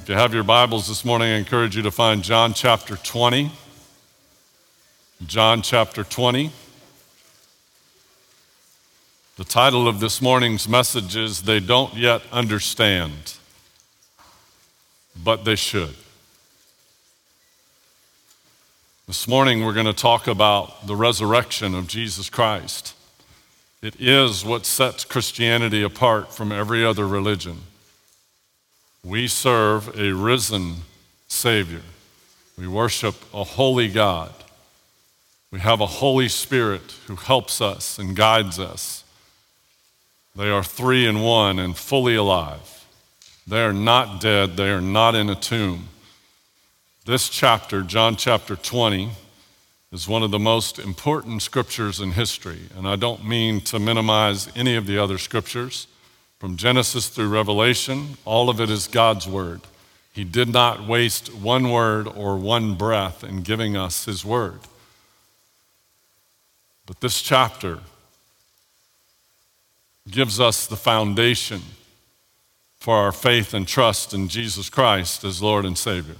If you have your Bibles this morning, I encourage you to find John chapter 20. John chapter 20. The title of this morning's message is, They Don't Yet Understand, But They Should. This morning we're going to talk about the resurrection of Jesus Christ. It is what sets Christianity apart from every other religion. We serve a risen Savior. We worship a holy God. We have a Holy Spirit who helps us and guides us. They are three in one and fully alive. They are not dead. They are not in a tomb. This chapter, John chapter 20, is one of the most important scriptures in history. And I don't mean to minimize any of the other scriptures. From Genesis through Revelation, all of it is God's word. He did not waste one word or one breath in giving us his word. But this chapter gives us the foundation for our faith and trust in Jesus Christ as Lord and Savior.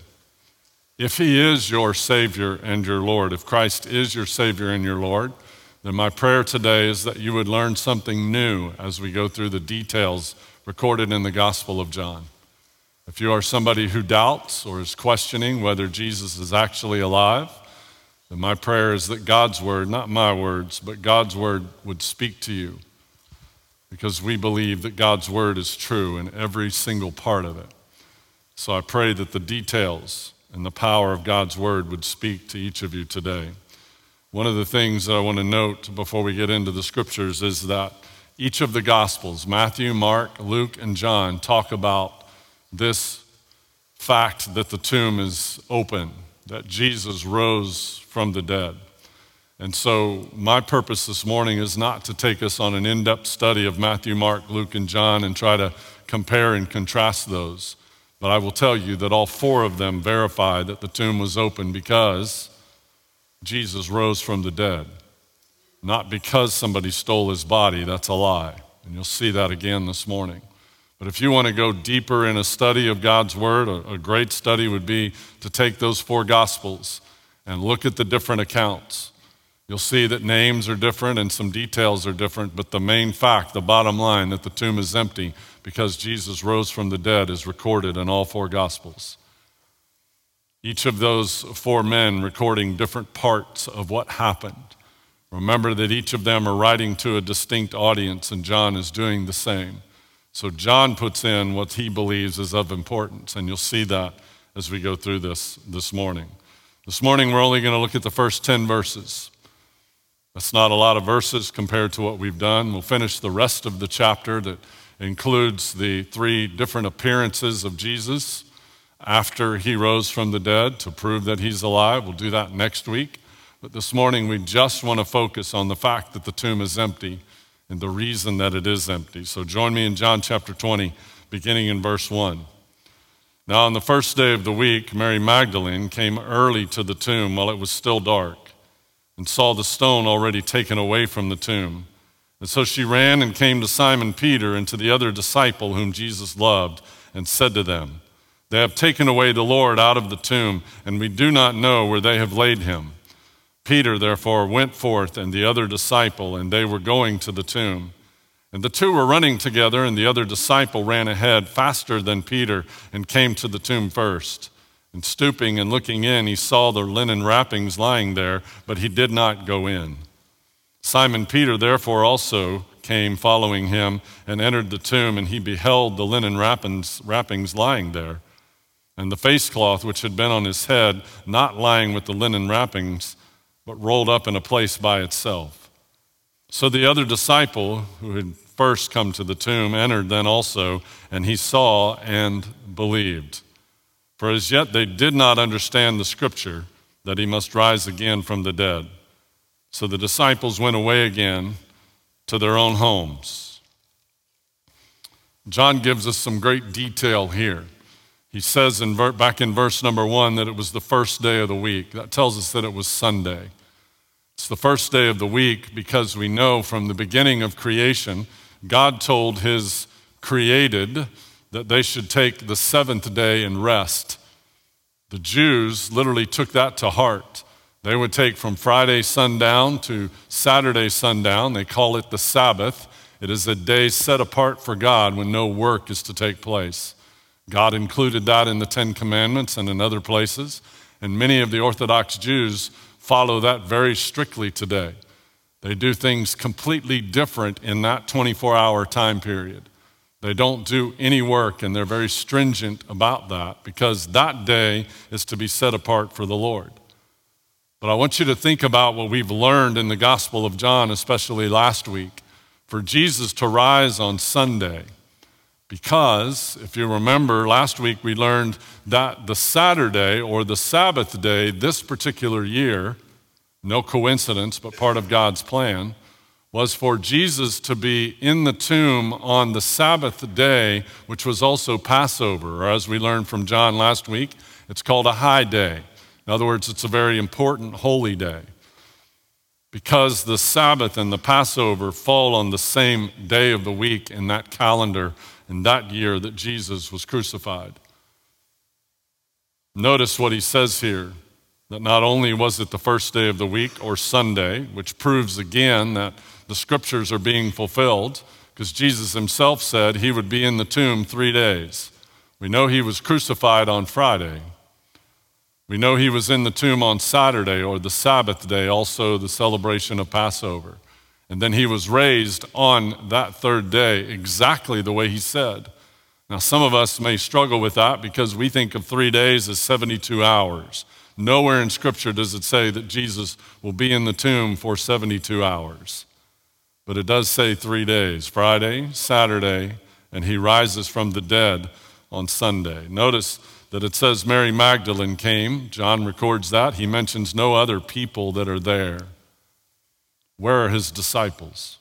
If he is your Savior and your Lord, if Christ is your Savior and your Lord, then my prayer today is that you would learn something new as we go through the details recorded in the Gospel of John. If you are somebody who doubts or is questioning whether Jesus is actually alive, then my prayer is that God's word, not my words, but God's word would speak to you, because we believe that God's word is true in every single part of it. So I pray that the details and the power of God's word would speak to each of you today. One of the things that I want to note before we get into the scriptures is that each of the Gospels, Matthew, Mark, Luke, and John, talk about this fact that the tomb is open, that Jesus rose from the dead. And so my purpose this morning is not to take us on an in-depth study of Matthew, Mark, Luke, and John and try to compare and contrast those. But I will tell you that all four of them verify that the tomb was open because Jesus rose from the dead. Not because somebody stole his body. That's a lie. And you'll see that again this morning. But if you want to go deeper in a study of God's word, a great study would be to take those four Gospels and look at the different accounts. You'll see that names are different and some details are different, but the main fact, the bottom line, that the tomb is empty because Jesus rose from the dead, is recorded in all four Gospels. Each of those four men recording different parts of what happened. Remember that each of them are writing to a distinct audience, and John is doing the same. So John puts in what he believes is of importance, and you'll see that as we go through this morning. This morning we're only going to look at the first 10 verses. That's not a lot of verses compared to what we've done. We'll finish the rest of the chapter that includes the three different appearances of Jesus after he rose from the dead to prove that he's alive. We'll do that next week. But this morning we just want to focus on the fact that the tomb is empty and the reason that it is empty. So join me in John chapter 20, beginning in verse 1. Now on the first day of the week, Mary Magdalene came early to the tomb while it was still dark and saw the stone already taken away from the tomb. And so she ran and came to Simon Peter and to the other disciple whom Jesus loved and said to them, They have taken away the Lord out of the tomb, and we do not know where they have laid him. Peter therefore went forth and the other disciple, and they were going to the tomb. And the two were running together, and the other disciple ran ahead faster than Peter and came to the tomb first. And stooping and looking in, he saw the linen wrappings lying there, but he did not go in. Simon Peter therefore also came following him and entered the tomb, and he beheld the linen wrappings lying there, and the face cloth which had been on his head not lying with the linen wrappings, but rolled up in a place by itself. So the other disciple who had first come to the tomb entered then also, and he saw and believed. For as yet they did not understand the scripture that he must rise again from the dead. So the disciples went away again to their own homes. John gives us some great detail here. He says back in verse number 1 that it was the first day of the week. That tells us that it was Sunday. It's the first day of the week because we know from the beginning of creation, God told his created that they should take the seventh day and rest. The Jews literally took that to heart. They would take from Friday sundown to Saturday sundown. They call it the Sabbath. It is a day set apart for God when no work is to take place. God included that in the Ten Commandments and in other places, and many of the Orthodox Jews follow that very strictly today. They do things completely different in that 24-hour time period. They don't do any work, and they're very stringent about that because that day is to be set apart for the Lord. But I want you to think about what we've learned in the Gospel of John, especially last week, for Jesus to rise on Sunday. Because, if you remember, last week we learned that the Saturday or the Sabbath day this particular year, no coincidence, but part of God's plan, was for Jesus to be in the tomb on the Sabbath day, which was also Passover, or as we learned from John last week, it's called a high day. In other words, it's a very important holy day. Because the Sabbath and the Passover fall on the same day of the week in that calendar in that year that Jesus was crucified. Notice what he says here, that not only was it the first day of the week or Sunday, which proves again that the scriptures are being fulfilled, because Jesus himself said he would be in the tomb 3 days. We know he was crucified on Friday. We know he was in the tomb on Saturday or the Sabbath day, also the celebration of Passover. And then he was raised on that third day exactly the way he said. Now, some of us may struggle with that because we think of 3 days as 72 hours. Nowhere in Scripture does it say that Jesus will be in the tomb for 72 hours. But it does say 3 days, Friday, Saturday, and he rises from the dead on Sunday. Notice that it says Mary Magdalene came. John records that. He mentions no other people that are there. Where are his disciples?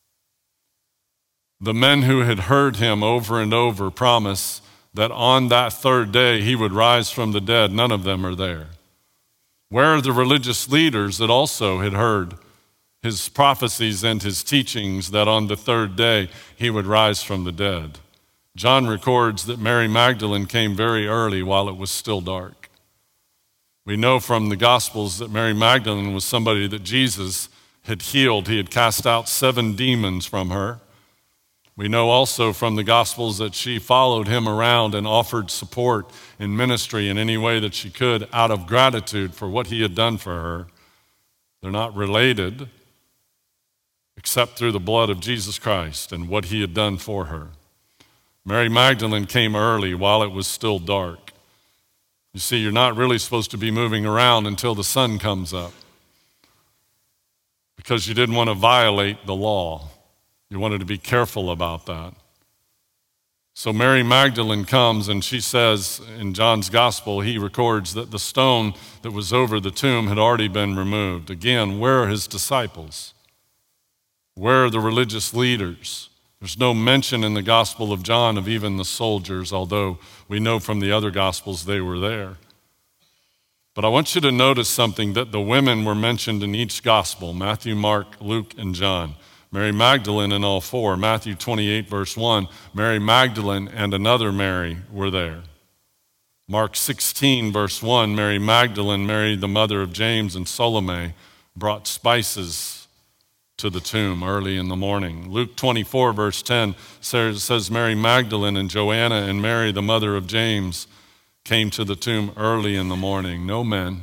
The men who had heard him over and over promise that on that third day he would rise from the dead, none of them are there. Where are the religious leaders that also had heard his prophecies and his teachings that on the third day he would rise from the dead? John records that Mary Magdalene came very early while it was still dark. We know from the Gospels that Mary Magdalene was somebody that Jesus had healed. He had cast out 7 demons from her. We know also from the Gospels that she followed him around and offered support in ministry in any way that she could out of gratitude for what he had done for her. They're not related except through the blood of Jesus Christ and what he had done for her. Mary Magdalene came early while it was still dark. You see, you're not really supposed to be moving around until the sun comes up because you didn't want to violate the law. You wanted to be careful about that. So Mary Magdalene comes and she says in John's gospel, he records that the stone that was over the tomb had already been removed. Again, where are his disciples? Where are the religious leaders? There's no mention in the Gospel of John of even the soldiers, although we know from the other Gospels they were there. But I want you to notice something, that the women were mentioned in each Gospel, Matthew, Mark, Luke, and John. Mary Magdalene in all 4. Matthew 28, verse 1, Mary Magdalene and another Mary were there. Mark 16, verse 1, Mary Magdalene, Mary the mother of James and Salome, brought spices to the tomb early in the morning. Luke 24, verse 10 says Mary Magdalene and Joanna and Mary, the mother of James, came to the tomb early in the morning. No men.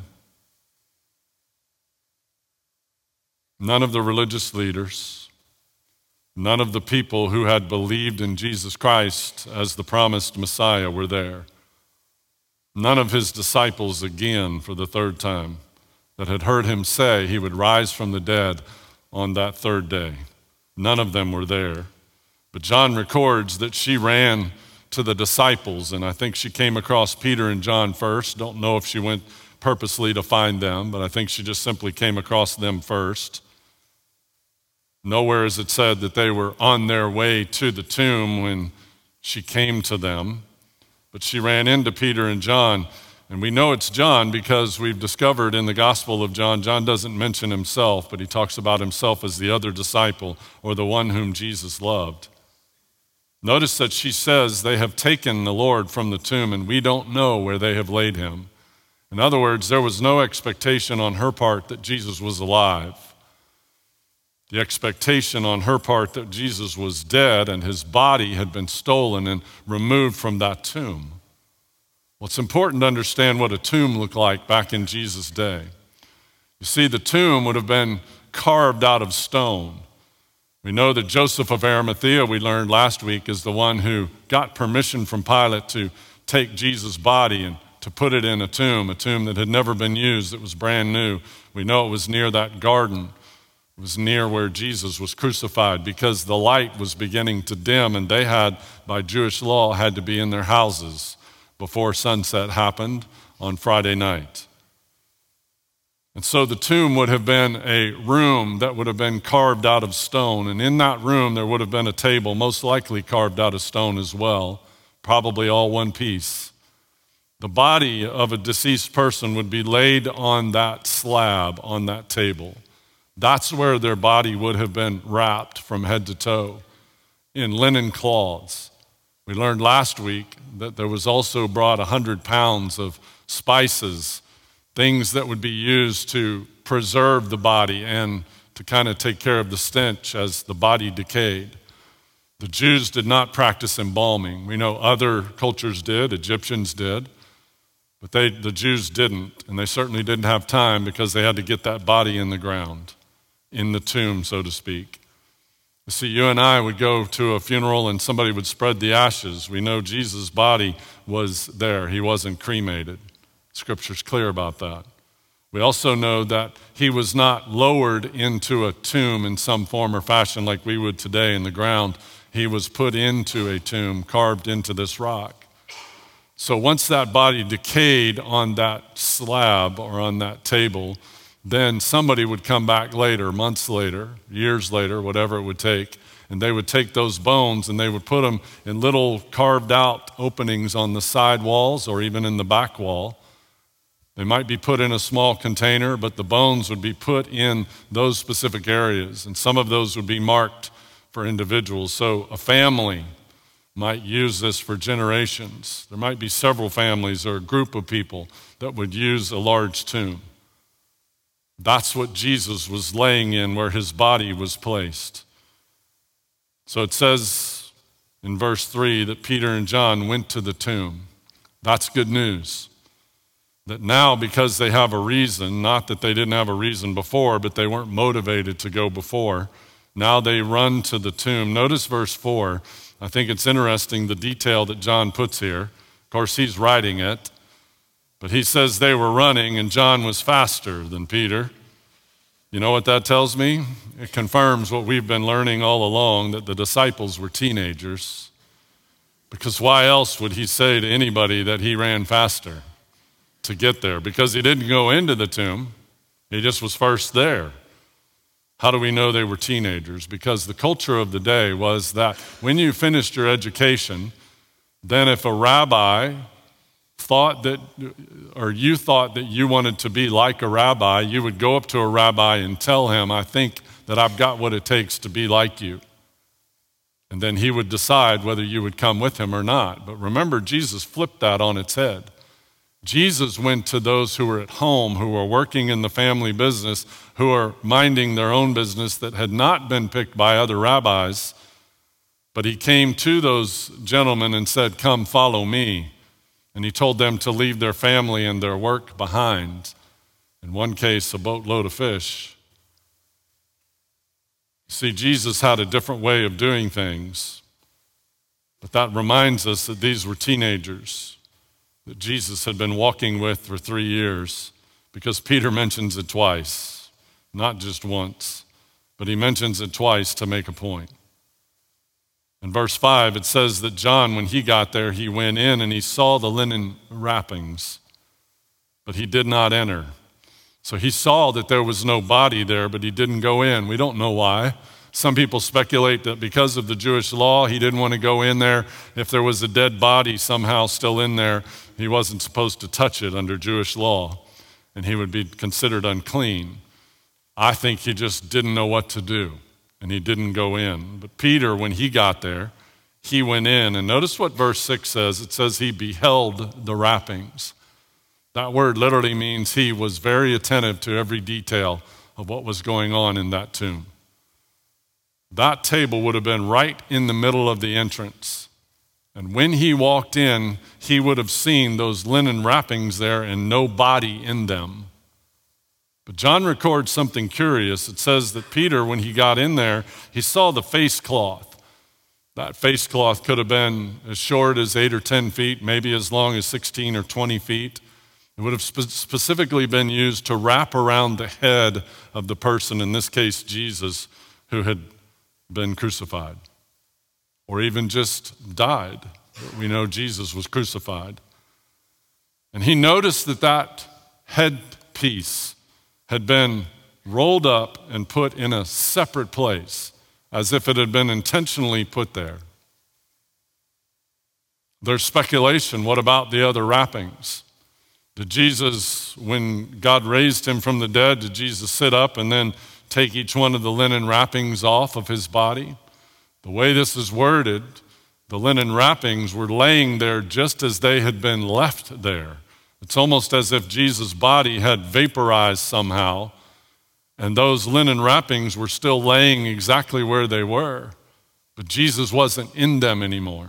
None of the religious leaders. None of the people who had believed in Jesus Christ as the promised Messiah were there. None of his disciples, again, for the third time, that had heard him say he would rise from the dead on that third day. None of them were there. But John records that she ran to the disciples, and I think she came across Peter and John first. Don't know if she went purposely to find them, but I think she just simply came across them first. Nowhere is it said that they were on their way to the tomb when she came to them, but she ran into Peter and John. And we know it's John because we've discovered in the Gospel of John, John doesn't mention himself, but he talks about himself as the other disciple or the one whom Jesus loved. Notice that she says they have taken the Lord from the tomb and we don't know where they have laid him. In other words, there was no expectation on her part that Jesus was alive. The expectation on her part that Jesus was dead and his body had been stolen and removed from that tomb. Well, it's important to understand what a tomb looked like back in Jesus' day. You see, the tomb would have been carved out of stone. We know that Joseph of Arimathea, we learned last week, is the one who got permission from Pilate to take Jesus' body and to put it in a tomb that had never been used, that was brand new. We know it was near that garden. It was near where Jesus was crucified because the light was beginning to dim, and they had, by Jewish law, had to be in their houses before sunset happened on Friday night. And so the tomb would have been a room that would have been carved out of stone. And in that room, there would have been a table, most likely carved out of stone as well, probably all one piece. The body of a deceased person would be laid on that slab, on that table. That's where their body would have been wrapped from head to toe in linen cloths. We learned last week that there was also brought 100 pounds of spices, things that would be used to preserve the body and to kind of take care of the stench as the body decayed. The Jews did not practice embalming. We know other cultures did, Egyptians did, but the Jews didn't, and they certainly didn't have time because they had to get that body in the ground, in the tomb, so to speak. You see, you and I would go to a funeral and somebody would spread the ashes. We know Jesus' body was there. He wasn't cremated. Scripture's clear about that. We also know that he was not lowered into a tomb in some form or fashion like we would today in the ground. He was put into a tomb, carved into this rock. So once that body decayed on that slab or on that table, then somebody would come back later, months later, years later, whatever it would take, and they would take those bones and they would put them in little carved out openings on the side walls or even in the back wall. They might be put in a small container, but the bones would be put in those specific areas, and some of those would be marked for individuals. So a family might use this for generations. There might be several families or a group of people that would use a large tomb. That's what Jesus was laying in, where his body was placed. So it says in verse 3 that Peter and John went to the tomb. That's good news. That now, because they have a reason, not that they didn't have a reason before, but they weren't motivated to go before, now they run to the tomb. Notice verse 4. I think it's interesting the detail that John puts here. Of course, he's writing it, but he says they were running and John was faster than Peter. You know what that tells me? It confirms what we've been learning all along, that the disciples were teenagers. Because why else would he say to anybody that he ran faster to get there? Because he didn't go into the tomb. He just was first there. How do we know they were teenagers? Because the culture of the day was that when you finished your education, then if a rabbi thought that, or you thought that you wanted to be like a rabbi, you would go up to a rabbi and tell him, I think that I've got what it takes to be like you. And then he would decide whether you would come with him or not. But remember, Jesus flipped that on its head. Jesus went to those who were at home, who were working in the family business, who were minding their own business that had not been picked by other rabbis. But he came to those gentlemen and said, come, follow me. And he told them to leave their family and their work behind. In one case, a boatload of fish. See, Jesus had a different way of doing things. But that reminds us that these were teenagers that Jesus had been walking with for 3 years, because Peter mentions it twice, not just once, but he mentions it twice to make a point. In verse 5, it says that John, when he got there, he went in and he saw the linen wrappings, but he did not enter. So he saw that there was no body there, but he didn't go in. We don't know why. Some people speculate that because of the Jewish law, he didn't want to go in there. If there was a dead body somehow still in there, he wasn't supposed to touch it under Jewish law, and he would be considered unclean. I think he just didn't know what to do, and he didn't go in. But Peter, when he got there, he went in. And notice what verse 6 says. It says he beheld the wrappings. That word literally means he was very attentive to every detail of what was going on in that tomb. That table would have been right in the middle of the entrance. And when he walked in, he would have seen those linen wrappings there and no body in them. But John records something curious. It says that Peter, when he got in there, he saw the face cloth. That face cloth could have been as short as 8 or 10 feet, maybe as long as 16 or 20 feet. It would have specifically been used to wrap around the head of the person, in this case Jesus, who had been crucified, or even just died. But we know Jesus was crucified. And he noticed that that headpiece had been rolled up and put in a separate place, as if it had been intentionally put there. There's speculation, what about the other wrappings? Did Jesus, when God raised him from the dead, did Jesus sit up and then take each one of the linen wrappings off of his body? The way this is worded, the linen wrappings were laying there just as they had been left there. It's almost as if Jesus' body had vaporized somehow, and those linen wrappings were still laying exactly where they were, but Jesus wasn't in them anymore.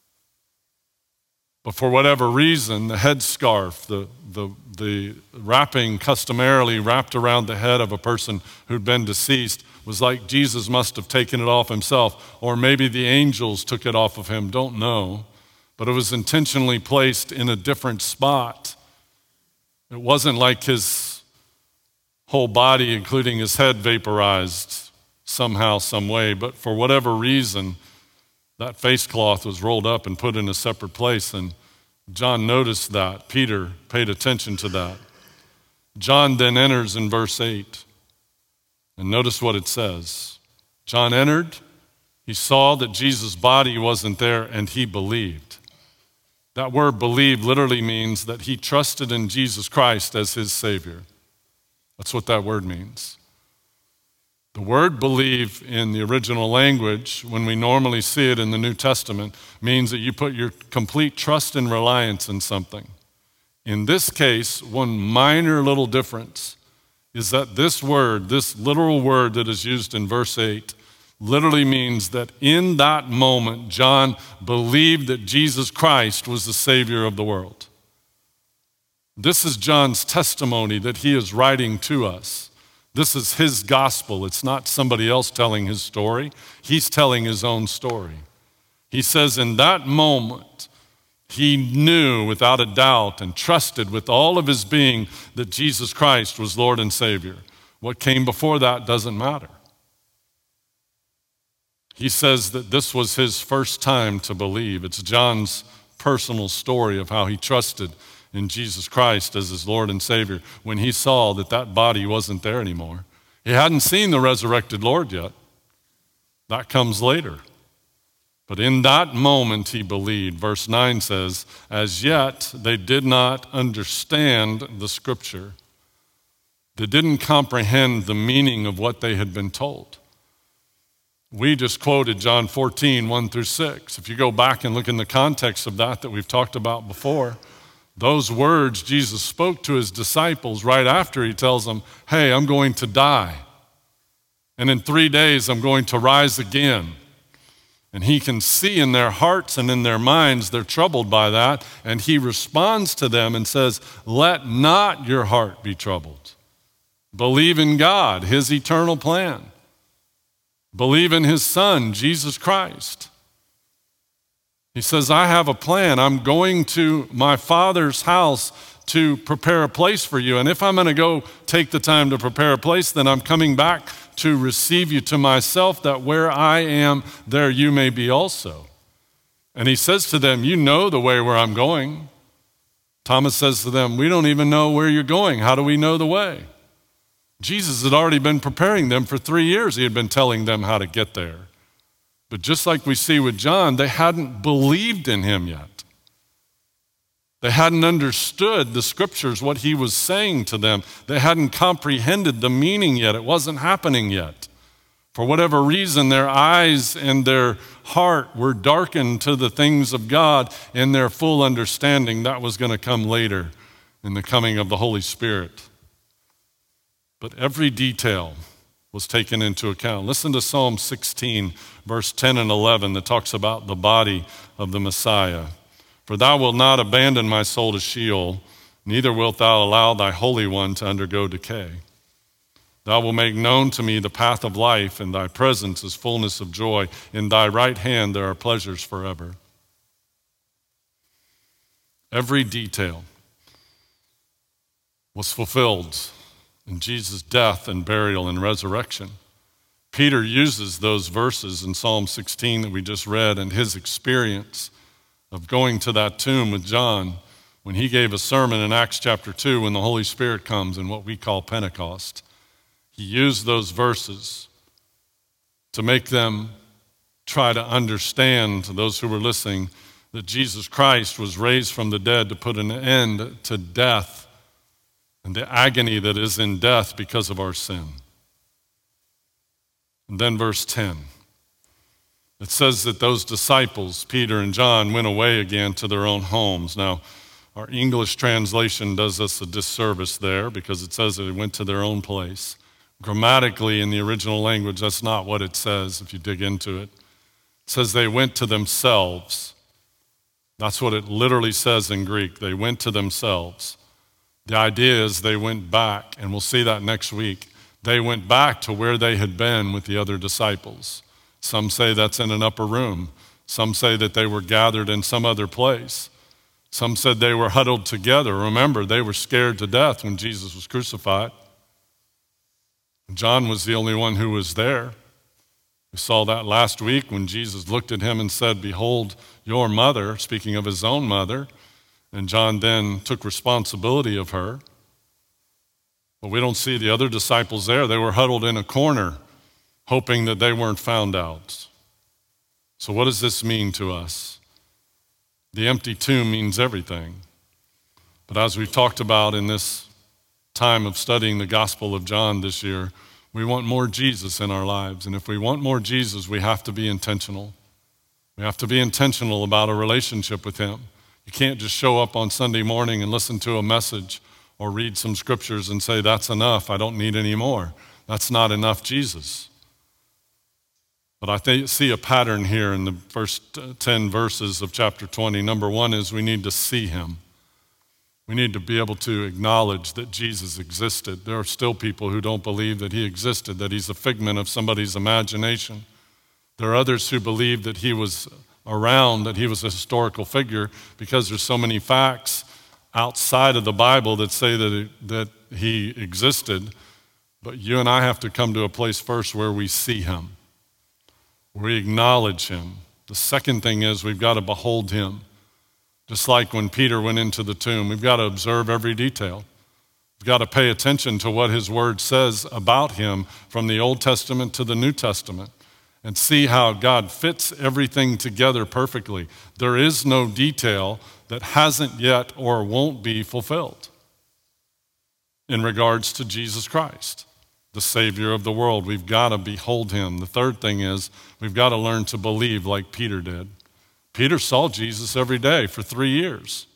But for whatever reason, the headscarf, the wrapping customarily wrapped around the head of a person who'd been deceased, was like Jesus must have taken it off himself, or maybe the angels took it off of him, don't know. But it was intentionally placed in a different spot. It wasn't like his whole body, including his head, vaporized somehow, some way, but for whatever reason, that face cloth was rolled up and put in a separate place, and John noticed that. Peter paid attention to that. John then enters in verse 8, and notice what it says. John entered, he saw that Jesus' body wasn't there, and he believed. That word believe literally means that he trusted in Jesus Christ as his Savior. That's what that word means. The word believe in the original language, when we normally see it in the New Testament, means that you put your complete trust and reliance in something. In this case, one minor little difference is that this word, this literal word that is used in verse 8, literally means that in that moment, John believed that Jesus Christ was the Savior of the world. This is John's testimony that he is writing to us. This is his gospel. It's not somebody else telling his story. He's telling his own story. He says in that moment, he knew without a doubt and trusted with all of his being that Jesus Christ was Lord and Savior. What came before that doesn't matter. He says that this was his first time to believe. It's John's personal story of how he trusted in Jesus Christ as his Lord and Savior when he saw that that body wasn't there anymore. He hadn't seen the resurrected Lord yet. That comes later. But in that moment he believed. Verse 9 says, as yet they did not understand the scripture. They didn't comprehend the meaning of what they had been told. We just quoted John 14, 1 through 6. If you go back and look in the context of that we've talked about before, those words Jesus spoke to his disciples right after he tells them, hey, I'm going to die. And in 3 days, I'm going to rise again. And he can see in their hearts and in their minds, they're troubled by that. And he responds to them and says, let not your heart be troubled. Believe in God, his eternal plan. Believe in his Son, Jesus Christ. He says, I have a plan. I'm going to my Father's house to prepare a place for you. And if I'm going to go take the time to prepare a place, then I'm coming back to receive you to myself, that where I am, there you may be also. And he says to them, you know the way where I'm going. Thomas says to them, we don't even know where you're going. How do we know the way? Jesus had already been preparing them for 3 years. He had been telling them how to get there. But just like we see with John, they hadn't believed in him yet. They hadn't understood the scriptures, what he was saying to them. They hadn't comprehended the meaning yet. It wasn't happening yet. For whatever reason, their eyes and their heart were darkened to the things of God in their full understanding. That was going to come later in the coming of the Holy Spirit. But every detail was taken into account. Listen to Psalm 16, verse 10 and 11, that talks about the body of the Messiah. For thou wilt not abandon my soul to Sheol, neither wilt thou allow thy Holy One to undergo decay. Thou wilt make known to me the path of life, and thy presence is fullness of joy. In thy right hand there are pleasures forever. Every detail was fulfilled in Jesus' death and burial and resurrection. Peter uses those verses in Psalm 16 that we just read and his experience of going to that tomb with John when he gave a sermon in Acts chapter 2 when the Holy Spirit comes in what we call Pentecost. He used those verses to make them try to understand, to those who were listening, that Jesus Christ was raised from the dead to put an end to death and the agony that is in death because of our sin. And then verse 10. It says that those disciples, Peter and John, went away again to their own homes. Now, our English translation does us a disservice there because it says that they went to their own place. Grammatically, in the original language, that's not what it says if you dig into it. It says they went to themselves. That's what it literally says in Greek. They went to themselves. The idea is they went back, and we'll see that next week. They went back to where they had been with the other disciples. Some say that's in an upper room. Some say that they were gathered in some other place. Some said they were huddled together. Remember, they were scared to death when Jesus was crucified. John was the only one who was there. We saw that last week when Jesus looked at him and said, "Behold your mother," speaking of his own mother. And John then took responsibility of her. But we don't see the other disciples there. They were huddled in a corner, hoping that they weren't found out. So what does this mean to us? The empty tomb means everything. But as we've talked about in this time of studying the Gospel of John this year, we want more Jesus in our lives. And if we want more Jesus, we have to be intentional. We have to be intentional about a relationship with him. You can't just show up on Sunday morning and listen to a message or read some scriptures and say, "That's enough, I don't need any more." That's not enough Jesus. But I see a pattern here in the first 10 verses of chapter 20. Number one is we need to see him. We need to be able to acknowledge that Jesus existed. There are still people who don't believe that he existed, that he's a figment of somebody's imagination. There are others who believe that he was around, that he was a historical figure, because there's so many facts outside of the Bible that say that he existed. But you and I have to come to a place first where we see him, where we acknowledge him. The second thing is we've got to behold him. Just like when Peter went into the tomb, we've got to observe every detail. We've got to pay attention to what his word says about him from the Old Testament to the New Testament and see how God fits everything together perfectly. There is no detail that hasn't yet or won't be fulfilled in regards to Jesus Christ, the Savior of the world. We've got to behold him. The third thing is we've got to learn to believe like Peter did. Peter saw Jesus every day for 3 years.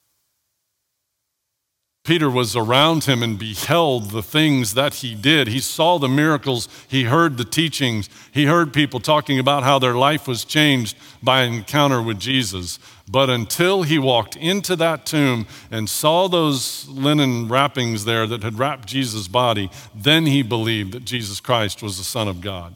Peter was around him and beheld the things that he did. He saw the miracles. He heard the teachings. He heard people talking about how their life was changed by an encounter with Jesus. But until he walked into that tomb and saw those linen wrappings there that had wrapped Jesus' body, then he believed that Jesus Christ was the Son of God.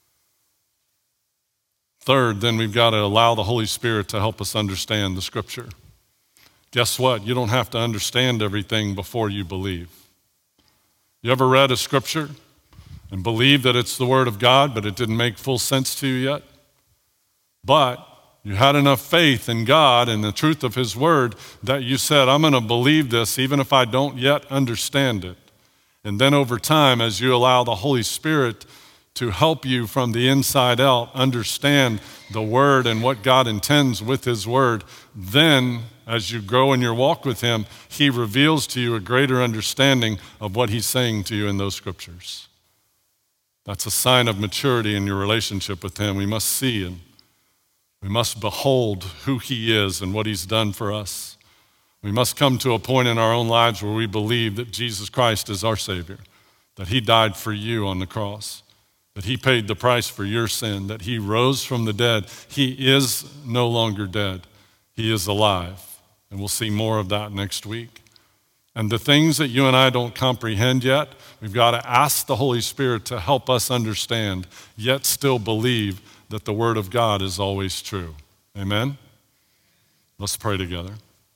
Third, then we've got to allow the Holy Spirit to help us understand the Scripture. Guess what? You don't have to understand everything before you believe. You ever read a Scripture and believed that it's the Word of God, but it didn't make full sense to you yet? But you had enough faith in God and the truth of his Word that you said, "I'm going to believe this even if I don't yet understand it." And then over time, as you allow the Holy Spirit to help you from the inside out understand the Word and what God intends with his Word, then as you grow in your walk with him, he reveals to you a greater understanding of what he's saying to you in those scriptures. That's a sign of maturity in your relationship with him. We must see and we must behold who he is and what he's done for us. We must come to a point in our own lives where we believe that Jesus Christ is our Savior, that he died for you on the cross, that he paid the price for your sin, that he rose from the dead. He is no longer dead. He is alive. And we'll see more of that next week. And the things that you and I don't comprehend yet, we've got to ask the Holy Spirit to help us understand, yet still believe that the Word of God is always true. Amen? Let's pray together.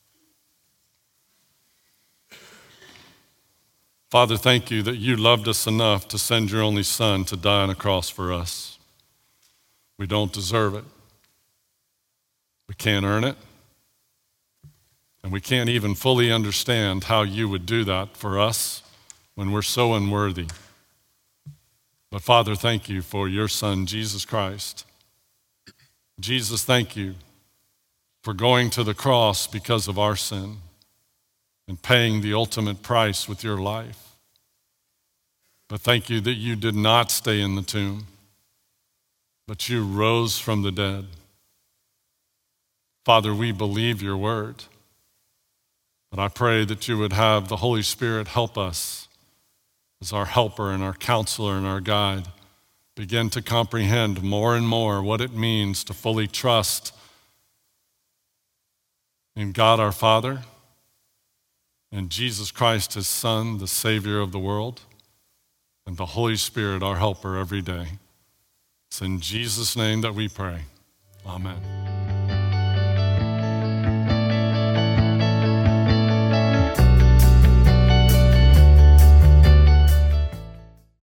Father, thank you that you loved us enough to send your only Son to die on a cross for us. We don't deserve it. We can't earn it. And we can't even fully understand how you would do that for us when we're so unworthy. But Father, thank you for your Son, Jesus Christ. Jesus, thank you for going to the cross because of our sin and paying the ultimate price with your life. But thank you that you did not stay in the tomb, but you rose from the dead. Father, we believe your word. But I pray that you would have the Holy Spirit help us as our helper and our counselor and our guide, begin to comprehend more and more what it means to fully trust in God our Father and Jesus Christ, his Son, the Savior of the world, and the Holy Spirit, our helper every day. It's in Jesus' name that we pray. Amen.